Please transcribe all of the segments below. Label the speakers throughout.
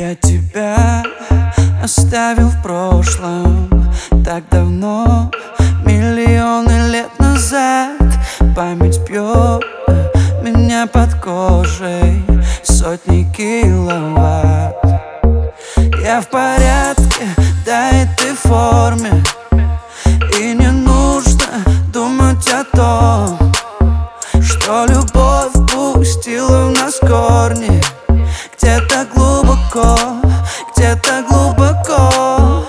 Speaker 1: Я тебя оставил в прошлом так давно, миллионы лет назад. Память бьет меня под кожей сотни киловатт. Я в порядке, да и ты в форме, и не нужно думать о том, что любовь пустила в нас корни. Где-то глубоко, где-то глубоко.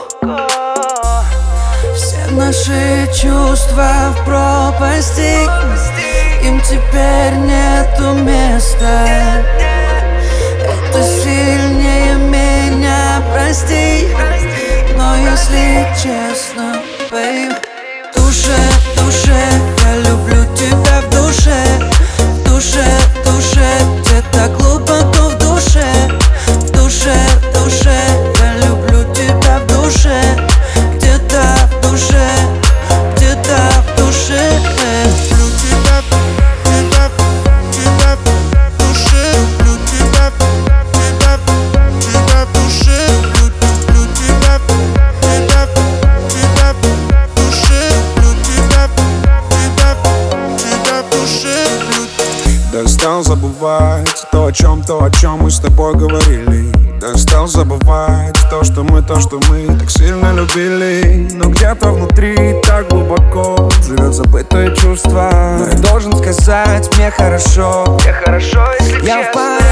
Speaker 1: Все наши чувства в пропасти, им теперь нету места. Это сильнее меня, прости, но если честно, babe, в душе, я люблю тебя в душе. В душе, где-то глубоко в душе. В душе, я люблю тебя в душе. Где-то в душе, где-то в душе. Люблю тебя в душе. Люблю тебя в душе. Люблю тебя в душе.
Speaker 2: Достал забывать то, о чем мы с тобой говорили. Достал забывать то, что мы так сильно любили. Но где-то внутри так глубоко живет забытое чувство. Но я должен сказать, мне хорошо,
Speaker 1: Мне хорошо, если
Speaker 2: я
Speaker 1: честно.